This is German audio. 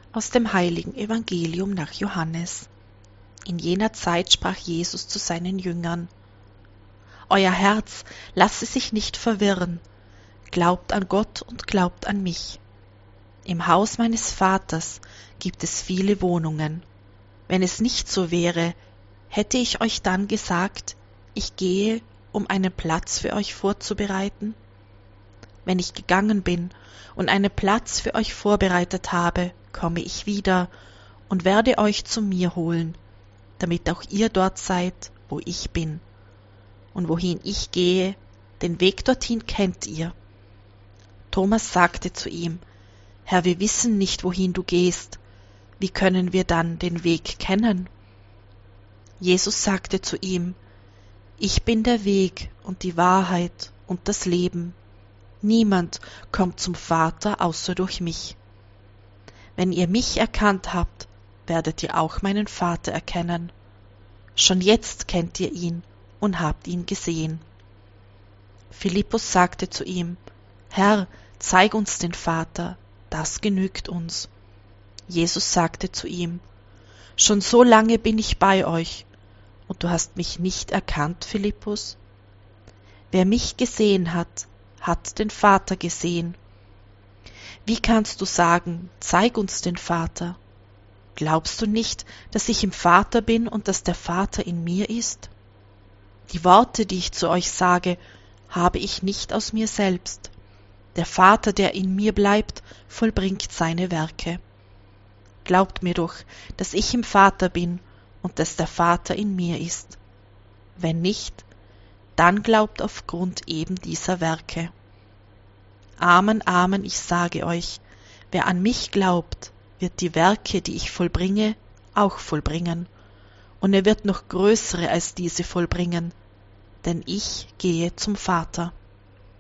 Aus dem heiligen Evangelium nach Johannes. In jener Zeit sprach Jesus zu seinen Jüngern: Euer Herz lasse sich nicht verwirren, glaubt an Gott und glaubt an mich. Im Haus meines Vaters gibt es viele Wohnungen. Wenn es nicht so wäre, hätte ich euch dann gesagt, ich gehe, um einen Platz für euch vorzubereiten? Wenn ich gegangen bin und einen Platz für euch vorbereitet habe, komme ich wieder und werde euch zu mir holen, damit auch ihr dort seid, wo ich bin. Und wohin ich gehe, den Weg dorthin kennt ihr. Thomas sagte zu ihm: Herr, wir wissen nicht, wohin du gehst. Wie können wir dann den Weg kennen? Jesus sagte zu ihm: Ich bin der Weg und die Wahrheit und das Leben. Niemand kommt zum Vater außer durch mich. Wenn ihr mich erkannt habt, werdet ihr auch meinen Vater erkennen. Schon jetzt kennt ihr ihn und habt ihn gesehen. Philippus sagte zu ihm: Herr, zeig uns den Vater, das genügt uns. Jesus sagte zu ihm: Schon so lange bin ich bei euch, und du hast mich nicht erkannt, Philippus? Wer mich gesehen hat, hat den Vater gesehen. Wie kannst du sagen, zeig uns den Vater? Glaubst du nicht, dass ich im Vater bin und dass der Vater in mir ist? Die Worte, die ich zu euch sage, habe ich nicht aus mir selbst. Der Vater, der in mir bleibt, vollbringt seine Werke. Glaubt mir doch, dass ich im Vater bin und dass der Vater in mir ist. Wenn nicht, dann glaubt aufgrund eben dieser Werke. Amen, Amen, ich sage euch, wer an mich glaubt, wird die Werke, die ich vollbringe, auch vollbringen, und er wird noch größere als diese vollbringen, denn ich gehe zum Vater.